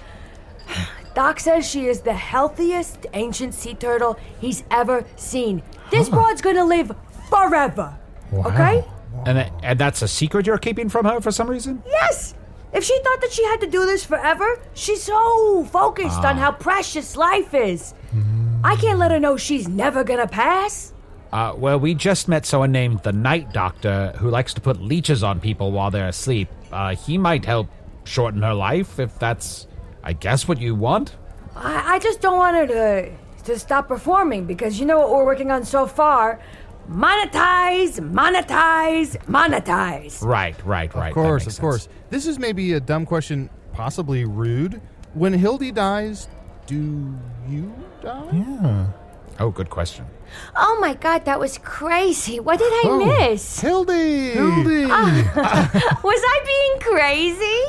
Doc says she is the healthiest ancient sea turtle he's ever seen. This broad's gonna live forever. Wow. Okay? And that's a secret you're keeping from her for some reason? Yes! If she thought that she had to do this forever, she's so focused on how precious life is. I can't let her know she's never gonna pass. Well, we just met someone named the Night Doctor who likes to put leeches on people while they're asleep. He might help shorten her life if that's, I guess, what you want. I just don't want her to stop performing because you know what we're working on so far? Monetize. Right. Of course. This is maybe a dumb question, possibly rude. When Hildy dies, do you die? Yeah. Oh, good question. Oh my god, that was crazy. What did I miss? Hildy! Was I being crazy?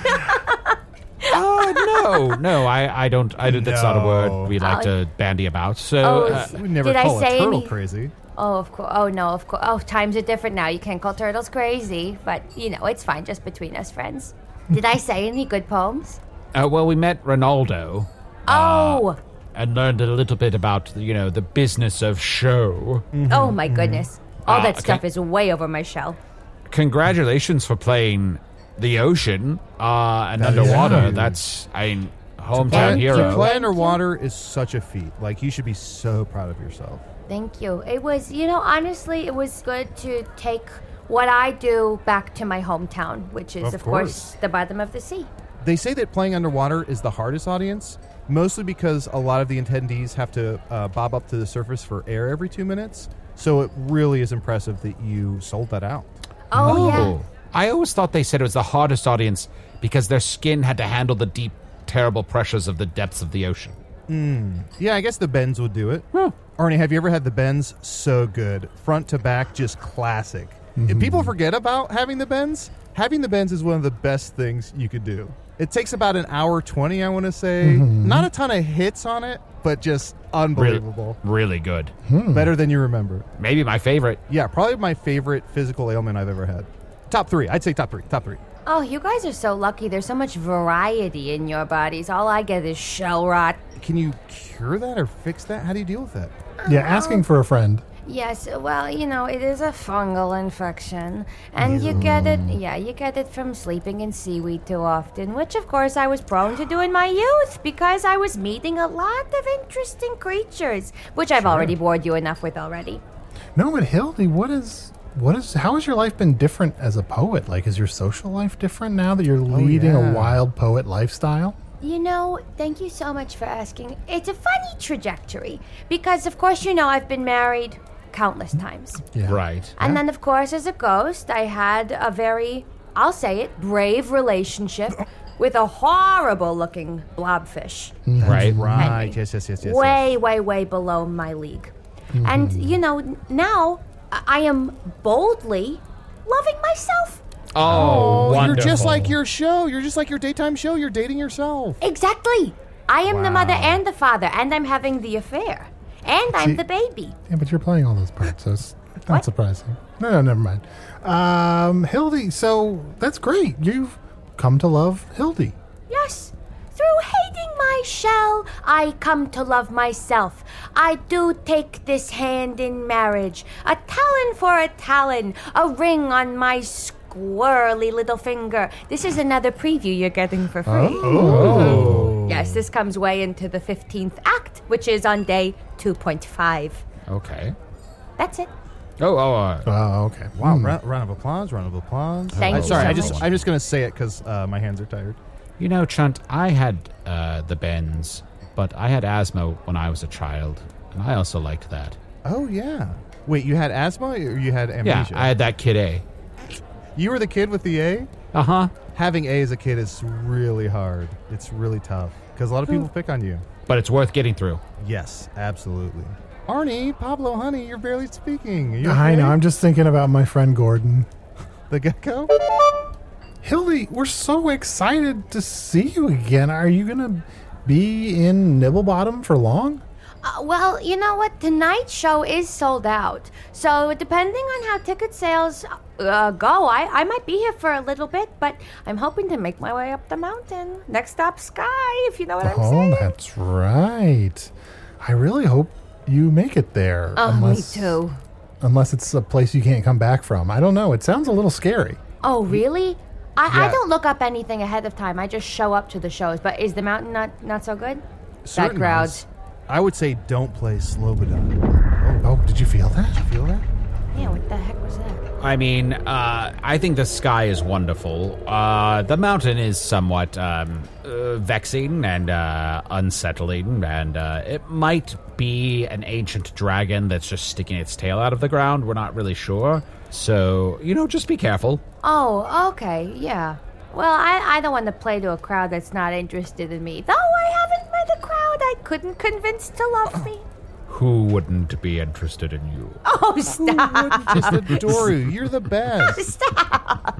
No, I don't. That's not a word we like to bandy about. So, We never Did I call say a turtle any- crazy. Oh, of course. Oh, no, of course. Oh, times are different now. You can't call turtles crazy, but, it's fine just between us friends. Did I say any good poems? well, we met Ronaldo. And learned a little bit about, the business of show. Oh, my goodness. All that okay. stuff is way over my shell. Congratulations for playing the ocean and underwater. huge. That's, hometown Thank you. hero. To play underwater is such a feat. Like, you should be so proud of yourself. Thank you. It was, honestly, it was good to take what I do back to my hometown, which is, of course, the bottom of the sea. They say that playing underwater is the hardest audience, mostly because a lot of the attendees have to bob up to the surface for air every 2 minutes. So it really is impressive that you sold that out. Oh, yeah. I always thought they said it was the hardest audience because their skin had to handle the deep, terrible pressures of the depths of the ocean. Yeah, I guess the bends would do it. Arnie, have you ever had the bends? So good. Front to back, just classic. If people forget about having the bends is one of the best things you could do. It takes about an hour 20, I want to say. Not a ton of hits on it, but just unbelievable. Really good. Better than you remember. Maybe my favorite. Yeah, probably my favorite physical ailment I've ever had. Top 3. I'd say top 3. Top 3. Oh, you guys are so lucky. There's so much variety in your bodies. All I get is shell rot. Can you cure that or fix that? How do you deal with that? Yeah, asking for a friend. Yes, well, it is a fungal infection. And you get it from sleeping in seaweed too often, which of course I was prone to do in my youth because I was meeting a lot of interesting creatures, which I've already bored you enough with already. No, but Hildy, how has your life been different as a poet? Like, is your social life different now that you're leading a wild poet lifestyle? Thank you so much for asking. It's a funny trajectory because, of course, I've been married countless times. Yeah. Right. And then, of course, as a ghost, I had a very, I'll say it, brave relationship with a horrible-looking blobfish. Right. Right. Yes. Way, way, way below my league. And, now I am boldly loving myself. Oh, wonderful. You're just like your show. You're just like your daytime show. You're dating yourself. Exactly. I am the mother and the father, and I'm having the affair. And I'm the baby. Yeah, but you're playing all those parts, so it's not surprising. No, never mind. Hildy, so that's great. You've come to love Hildy. Yes. Through hating my shell, I come to love myself. I do take this hand in marriage. A talon for a talon. A ring on my squirrely little finger. This is another preview you're getting for free. Oh. Yes, this comes way into the 15th act, which is on day 2.5. Okay. That's it. Oh, okay. Wow. Round of applause. Thank you Sorry, so much. I'm just going to say it because my hands are tired. Chunt, I had the bends, but I had asthma when I was a child, and I also liked that. Oh, yeah. Wait, you had asthma or you had amnesia? Yeah, I had that kid A. You were the kid with the A? Uh-huh. Having A as a kid is really hard. It's really tough because a lot of people pick on you. But it's worth getting through. Yes, absolutely. Arnie, Pablo, honey, you're barely speaking. Are you I okay? know. I'm just thinking about my friend Gordon. The gecko? Hildy, we're so excited to see you again. Are you going to be in Nibblebottom for long? Well, you know what? Tonight's show is sold out. So, depending on how ticket sales go, I might be here for a little bit, but I'm hoping to make my way up the mountain. Next stop, Sky, if you know what I'm saying. Oh, that's right. I really hope you make it there. Me too. Unless it's a place you can't come back from. I don't know. It sounds a little scary. Oh, really? I don't look up anything ahead of time. I just show up to the shows. But is the mountain not so good? Certain Bad crowds. ones. I would say don't play Slobodan. Oh, did you feel that? Did you feel that? Yeah, what the heck was that? I mean, I think the sky is wonderful. The mountain is somewhat vexing and unsettling, and it might be an ancient dragon that's just sticking its tail out of the ground. We're not really sure. So, just be careful. Oh, okay, yeah. Well, I don't want to play to a crowd that's not interested in me. Though I haven't met a crowd I couldn't convince to love me. Who wouldn't be interested in you? Oh, stop. Just adore you. You're the best. Stop.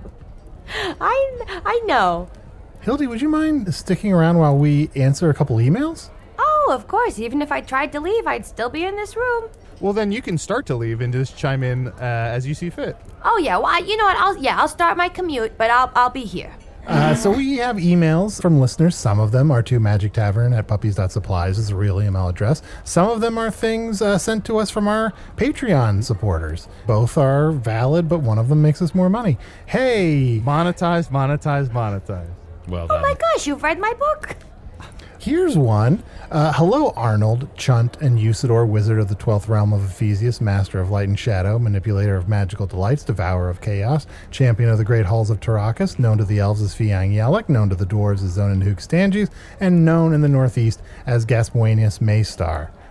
I know. Hildy, would you mind sticking around while we answer a couple emails? Oh, of course. Even if I tried to leave, I'd still be in this room. Well, then you can start to leave and just chime in as you see fit. Oh, yeah. Well, you know what? I'll start my commute, but I'll be here. So we have emails from listeners. Some of them are to magictavern@puppies.supplies is the real email address. Some of them are things sent to us from our Patreon supporters. Both are valid, but one of them makes us more money. Hey! Monetize. Well Oh done. my gosh, you've read my book. Here's one. Hello, Arnold, Chunt, and Usador, wizard of the 12th realm of Ephesius, master of light and shadow, manipulator of magical delights, devourer of chaos, champion of the great halls of Tarakas, known to the elves as Fiang Yalek, known to the dwarves as Zonin Hook Stanges, and known in the northeast as Gaspuanius Maystar.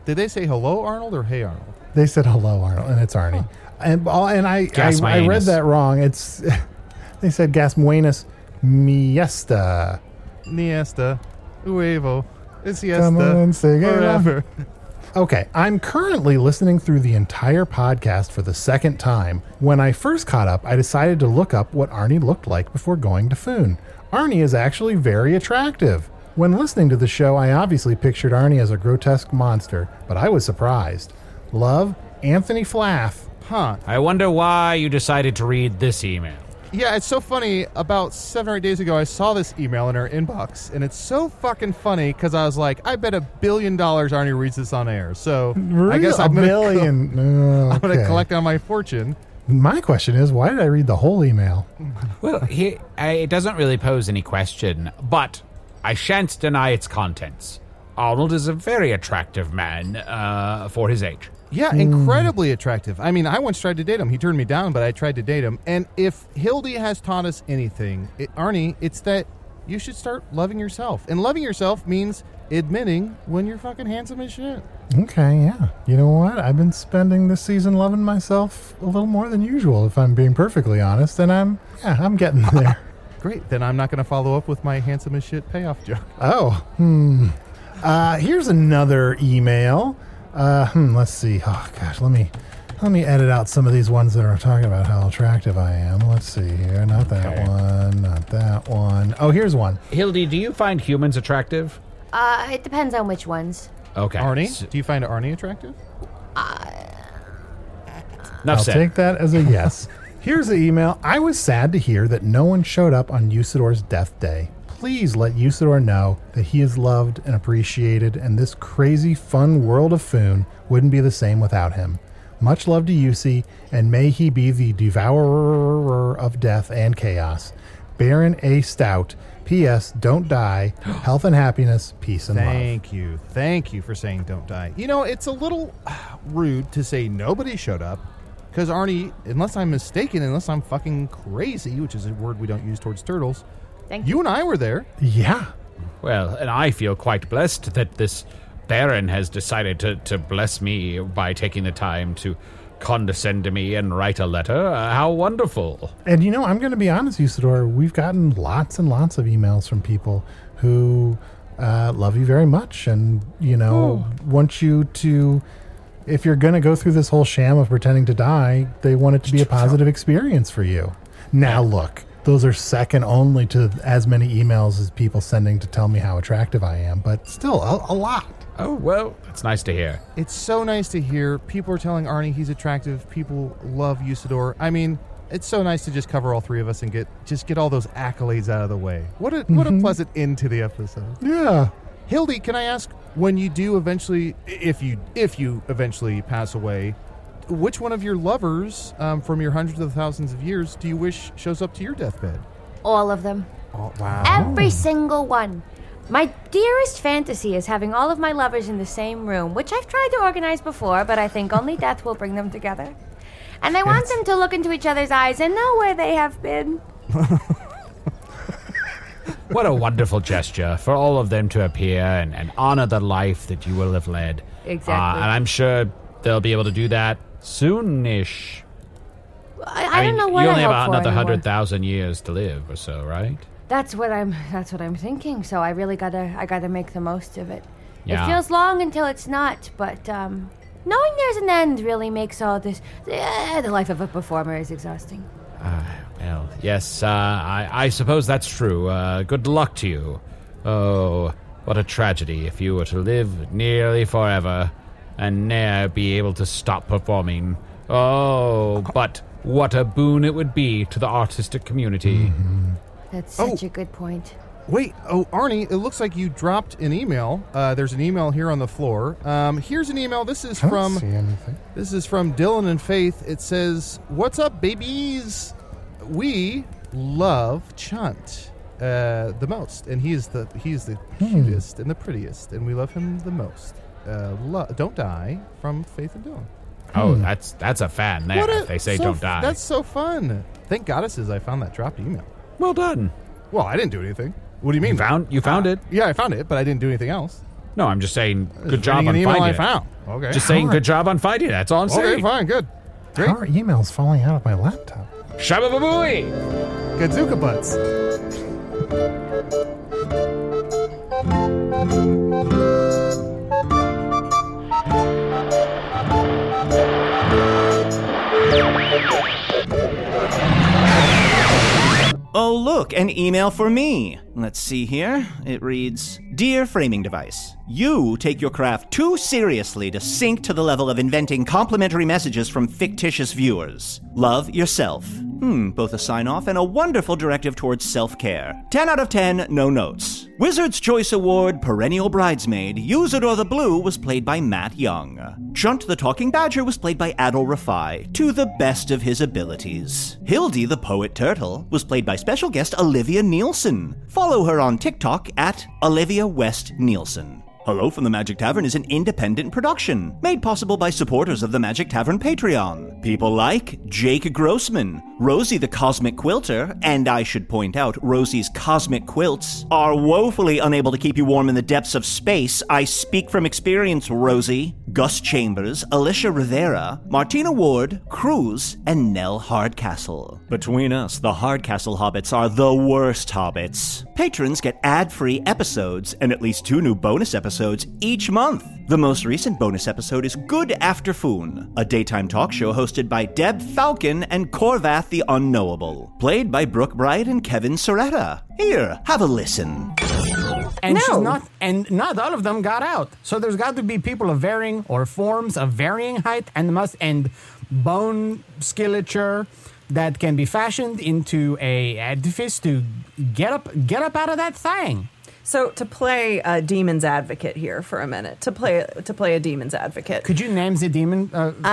Did they say hello, Arnold, or hey, Arnold? They said hello, Arnold, and it's Arnie. And I read that wrong. It's they said Gas Buenas Miesta. Niesta. Uevo. Siesta. Come on, sing it forever. Okay, I'm currently listening through the entire podcast for the second time. When I first caught up, I decided to look up what Arnie looked like before going to Foon. Arnie is actually very attractive. When listening to the show, I obviously pictured Arnie as a grotesque monster, but I was surprised. Love, Anthony Flaff. Huh. I wonder why you decided to read this email. Yeah, it's so funny. About 7 or 8 days ago, I saw this email in our inbox, and it's so fucking funny because I was like, I bet $1 billion Arnie reads this on air. So I guess I'm going to collect on my fortune. My question is, why did I read the whole email? Well, it doesn't really pose any question, but I shan't deny its contents. Arnold is a very attractive man for his age. Yeah, incredibly attractive. I mean, I once tried to date him. He turned me down, but I tried to date him. And if Hildy has taught us anything, Arnie, it's that you should start loving yourself. And loving yourself means admitting when you're fucking handsome as shit. Okay, yeah. You know what? I've been spending this season loving myself a little more than usual, if I'm being perfectly honest. And I'm getting there. Great. Then I'm not going to follow up with my handsome as shit payoff joke. Oh, here's another email. Let's see. Oh gosh, let me edit out some of these ones that are talking about how attractive I am. Let's see here. Not that one. Not that one. Oh, here's one. Hildy, do you find humans attractive? It depends on which ones. Okay. Arnie, do you find Arnie attractive? I'll take that as a yes. Here's the email. I was sad to hear that no one showed up on Usador's death day. Please let Usador know that he is loved and appreciated, and this crazy, fun world of Foon wouldn't be the same without him. Much love to Yusi, and may he be the devourer of death and chaos. Baron A. Stout. P.S. Don't die. Health and happiness. Peace and love. Thank you. Thank you for saying don't die. You know, it's a little rude to say nobody showed up, because Arnie, unless I'm mistaken, unless I'm fucking crazy, which is a word we don't use towards turtles, Thank you. and I were there. Yeah. Well, and I feel quite blessed that this Baron has decided to bless me by taking the time to condescend to me and write a letter. How wonderful. And you know, I'm going to be honest, Usador, we've gotten lots and lots of emails from people who love you very much and, you know, want you to, if you're going to go through this whole sham of pretending to die, they want it to be a positive experience for you. Now, look. Those are second only to as many emails as people sending to tell me how attractive I am, but still a lot. Oh, well, that's nice to hear. It's so nice to hear. People are telling Arnie he's attractive. People love Usador. I mean, it's so nice to just cover all three of us and get all those accolades out of the way. What a pleasant end to the episode. Yeah. Hildy, can I ask, when you do eventually, if you eventually pass away, which one of your lovers from your hundreds of thousands of years do you wish shows up to your deathbed? All of them. Oh, wow. Every single one. My dearest fantasy is having all of my lovers in the same room, which I've tried to organize before, but I think only death will bring them together. And I want them to look into each other's eyes and know where they have been. What a wonderful gesture for all of them to appear and honor the life that you will have led. Exactly. And I'm sure they'll be able to do that soonish. I don't know what you I only hope have for another anymore. 100,000 years to live or so, right? That's what I'm thinking. So I really gotta make the most of it. Yeah. It feels long until it's not, but knowing there's an end really makes all this. The life of a performer is exhausting. Well, yes, I suppose that's true. Good luck to you. Oh, what a tragedy if you were to live nearly forever and ne'er be able to stop performing. Oh, but what a boon it would be to the artistic community. Mm-hmm. That's such a good point. Wait, Arnie, it looks like you dropped an email. There's an email here on the floor. Here's an email. This is I don't see anything. This is from Dylan and Faith. It says, "What's up, babies? We love Chunt the most, and he's the cutest and the prettiest, and we love him the most. Don't die from Faith and Dylan." Oh, that's a fan there. If they say don't die. That's so fun. Thank goddesses I found that dropped email. Well done. Well, I didn't do anything. What do you mean? You found it? Yeah, I found it, but I didn't do anything else. No, I'm just saying good job Reading on an email finding I it. found. Okay. Just saying good job on finding it. That's all I'm Okay, saying. fine, good. Great. How are emails falling out of my laptop? Shabba-babooey! Gadzuka butts. Oh, look, an email for me. Let's see here. It reads, Dear Framing Device, you take your craft too seriously to sink to the level of inventing complimentary messages from fictitious viewers. Love yourself. Both a sign-off and a wonderful directive towards self-care. 10 out of 10, no notes. Wizard's Choice Award Perennial Bridesmaid, Usador the Blue was played by Matt Young. Chunt the Talking Badger was played by Adol Rafai, to the best of his abilities. Hildy the Poet Turtle was played by special guest Olivia Nielsen. Follow her on TikTok at Olivia West Nielsen. Hello from the Magic Tavern is an independent production, made possible by supporters of the Magic Tavern Patreon. People like Jake Grossman, Rosie the Cosmic Quilter, and I should point out, Rosie's Cosmic Quilts are woefully unable to keep you warm in the depths of space. I speak from experience, Rosie. Gus Chambers, Alicia Rivera, Martina Ward, Cruz, and Nell Hardcastle. Between us, the Hardcastle Hobbits are the worst hobbits. Patrons get ad-free episodes and at least 2 new bonus episodes each month. The most recent bonus episode is Good After Foon, a daytime talk show hosted by Deb Falcon and Corvath the Unknowable, played by Brooke Bright and Kevin Soretta. Here, have a listen. And not all of them got out. So there's got to be people of varying or forms of varying height and bone skeleture that can be fashioned into a edifice to get up out of that thing. So to play a demon's advocate here for a minute, to play a demon's advocate. Could you name the demon?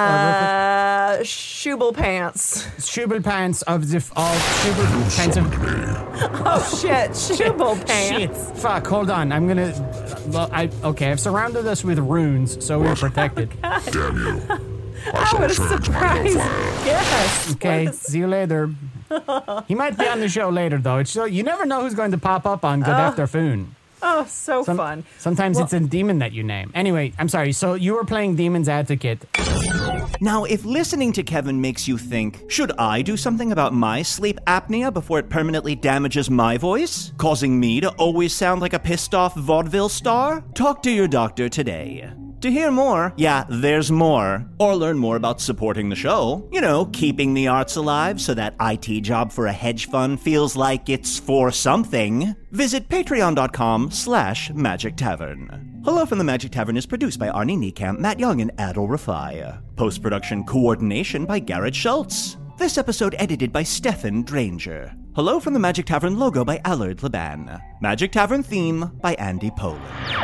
Shubel Pants. Shubel Pants of Shubel Pants of. Oh shit, Shubel Pants. Shit, fuck. Hold on. I'm gonna. Well, I've surrounded us with runes, so we're protected. Damn you. Oh, what a surprise! Yes. Okay. See you later. He might be on the show later, though. You never know who's going to pop up on Good After Foon. Oh, so fun. Sometimes it's a demon that you name. Anyway, I'm sorry. So you were playing Demon's Advocate. Now, if listening to Kevin makes you think, should I do something about my sleep apnea before it permanently damages my voice, causing me to always sound like a pissed-off vaudeville star? Talk to your doctor today. To hear more, there's more, or learn more about supporting the show, keeping the arts alive so that IT job for a hedge fund feels like it's for something, visit patreon.com/Magic Tavern. Hello from the Magic Tavern is produced by Arnie Niekamp, Matt Young, and Adol Rafai. Post-production coordination by Garrett Schultz. This episode edited by Stefan Dranger. Hello from the Magic Tavern logo by Allard Laban. Magic Tavern theme by Andy Poland.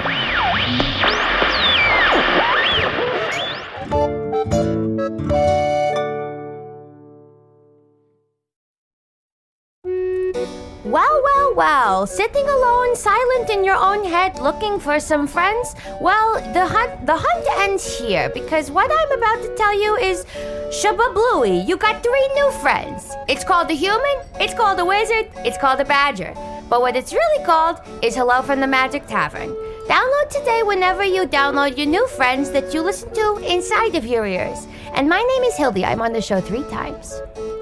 Well, sitting alone, silent in your own head, looking for some friends? Well, the hunt ends here, because what I'm about to tell you is Shabba-Bluey, you got 3 new friends. It's called a human, it's called a wizard, it's called a badger. But what it's really called is Hello from the Magic Tavern. Download today whenever you download your new friends that you listen to inside of your ears. And my name is Hildy. I'm on the show 3 times.